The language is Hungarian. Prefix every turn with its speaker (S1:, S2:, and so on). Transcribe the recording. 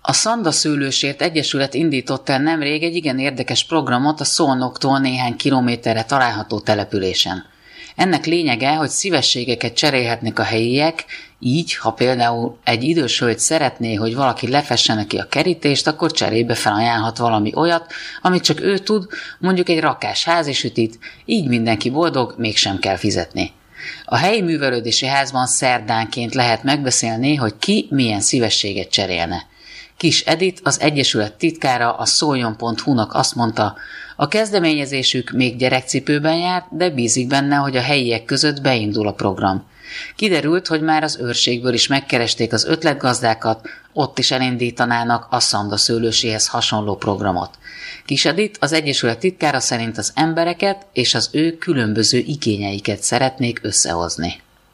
S1: A Szanda Szőlősért Egyesület indított el nemrég egy igen érdekes programot a Szolnoktól néhány kilométerre található településen. Ennek lényege, hogy szívességeket cserélhetnek a helyiek, így, ha például egy idős hölgy szeretné, hogy valaki lefesse neki a kerítést, akkor cserébe felajánlhat valami olyat, amit csak ő tud, mondjuk egy rakás házisütit, így mindenki boldog, mégsem kell fizetni. A helyi művelődési házban szerdánként lehet megbeszélni, hogy ki milyen szívességet cserélne. Kis Edith, az Egyesület titkára a szoljon.hu-nak azt mondta, a kezdeményezésük még gyerekcipőben járt, de bízik benne, hogy a helyiek között beindul a program. Kiderült, hogy már az őrségből is megkeresték az ötletgazdákat, ott is elindítanának a Szanda Szőlőséhez hasonló programot. Kis Edith, az Egyesület titkára szerint az embereket és az ő különböző igényeiket szeretnék összehozni.